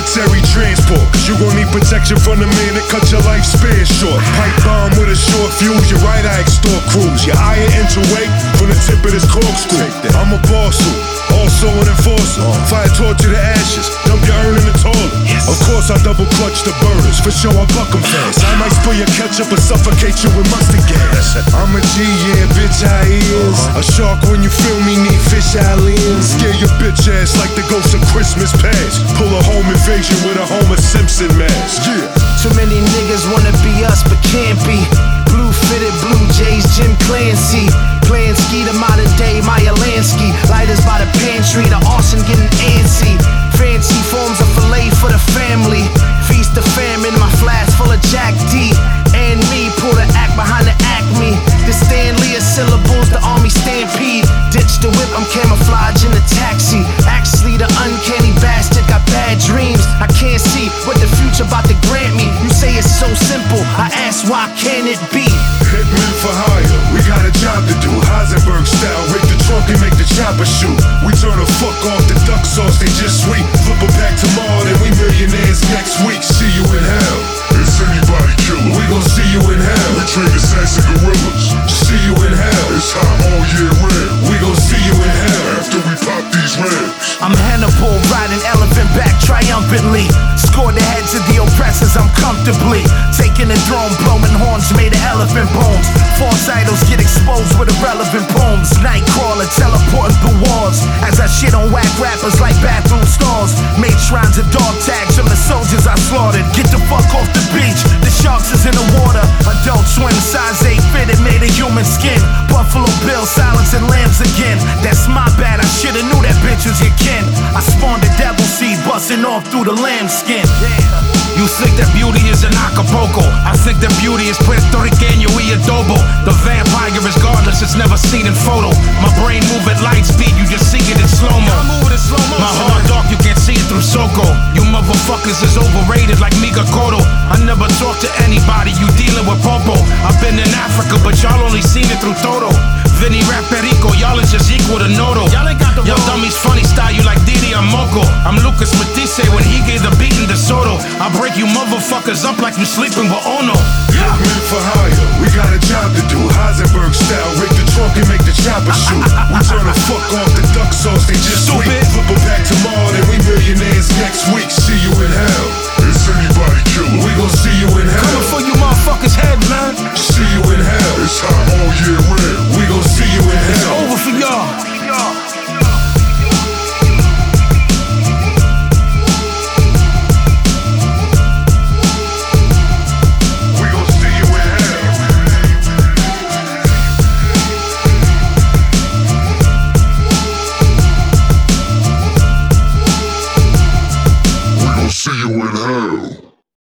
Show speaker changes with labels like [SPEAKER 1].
[SPEAKER 1] military transport, cause you gon' need protection from the man that cut your lifespan short. Pipe bomb with a short fuse, your right eye extort crews. Your eye an inch away from the tip of this corkscrew. I'm a boss who, also an enforcer. Fire torch to the ashes, dump your urn in the toilet. Of course I double clutch the burners, for sure I buck 'em fast. I might spill your ketchup and suffocate you with mustard gas. I'm a G, yeah, bitch, I is. A shark when you feel me, need fish aliens. Scare your bitch ass like the ghost of Christmas past. Pull a home invasion with a Homer Simpson mask. Yeah.
[SPEAKER 2] Too many niggas wanna be us but can't be. Blue fitted Blue Jays, Jim Clancy. Playing ski the modern day Meyer Lansky. Lighters by the pantry, the arson getting antsy. Fancy forms of filet for the family. Feast the famine, my flask full of Jack D. And me, pull the act behind the acme. The Stanley of syllables, the army stampede. Ditch the whip, I'm camouflage in the taxi. Actually, the uncanny bastard got bad dreams. I can't see what the future about to grant me. You say it's so simple, I ask why can't it be?
[SPEAKER 1] Hitmen for hire, we got a job to do. Heisenberg style, rape the trunk and make the chopper shoot. We turn the fuck off the duck sauce, they just sweet. Flip her back tomorrow, then we millionaires next week. See you in hell. It's anybody killer. We gon' see you in hell. We train assassins and gorillas. See you in hell. It's hot all year round. We gon' see you in hell after we pop these ribs.
[SPEAKER 2] I'm Hannibal, riding elephant back triumphantly. Score the heads of the oppressors, I'm comfortably taking the throne, blowing horns made of elephant bones. False idols get exposed with irrelevant poems. Nightcrawler teleporting through walls as I shit on whack rappers like bathroom stalls. Made shrines of dog tags from the soldiers I slaughtered. Get the fuck off the beach, the sharks is in the water. Adult swim, size 8 fitted, made of human skin. Buffalo Bill, silencing lambs again. That's my bad, I shoulda knew that bitch was your kin. I spawned a devil seed, busting off through the lamb skin.
[SPEAKER 3] You think that beauty is in Acapulco, I think that beauty is Puerto Riqueño y adobo. The vampire is godless, it's never seen in photo. My brain move at light speed, you just see it in slow-mo. My heart dark, you can't see it through Soko. You motherfuckers is overrated like Mika Koto. I never talk to anybody, you dealing with Popo. I've been in Africa, but y'all only seen it through Toto. Vinny Rap Perico, y'all is just equal to Noto. Y'all dummies funny style, you like Didi or Moko. I'm Lucas Matisse when he gave the beat in DeSoto. I break you motherfuckers up like you sleeping with Ono.
[SPEAKER 1] Hitmen for hire, we got a job to do. Heisenberg style, rape the trunk and make the chopper shoot. We turn the fuck off the duck sauce, they just sweet. Flip her back tomorrow, then we millionaires next week. See you in hell. It's anybody killer. We gon' see you in